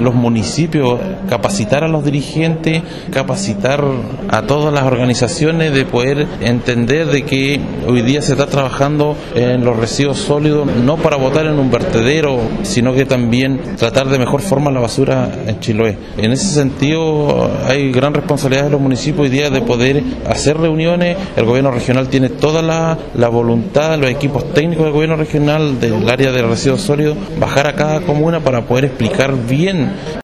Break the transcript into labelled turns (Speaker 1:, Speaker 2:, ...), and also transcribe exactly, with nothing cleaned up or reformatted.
Speaker 1: los municipios, capacitar a los dirigentes, capacitar a todas las organizaciones de poder entender de que hoy día se está trabajando en los residuos sólidos, no para botar en un vertedero, sino que también tratar de mejor forma la basura en Chiloé. En ese sentido hay gran responsabilidad de los municipios hoy día de poder hacer reuniones. El gobierno regional tiene toda la, la voluntad, los equipos técnicos del gobierno regional del área de residuos sólidos, bajar a cada comuna para poder explicar bien